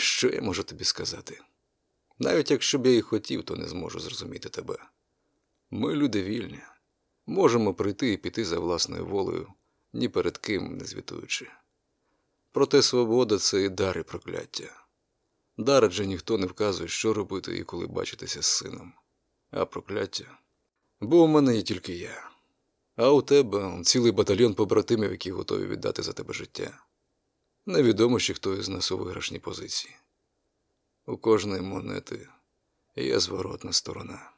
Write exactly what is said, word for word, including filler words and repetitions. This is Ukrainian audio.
що я можу тобі сказати? Навіть якщо б я і хотів, то не зможу зрозуміти тебе. Ми люди вільні. Можемо прийти і піти за власною волею, ні перед ким не звітуючи. Проте свобода – це і дар, і прокляття. Дар, адже ніхто не вказує, що робити і коли бачитися з сином. А прокляття? Бо у мене є тільки я. А у тебе цілий батальйон побратимів, які готові віддати за тебе життя. Невідомо, ще хто із нас у виграшній позиції. У кожної монети є зворотна сторона.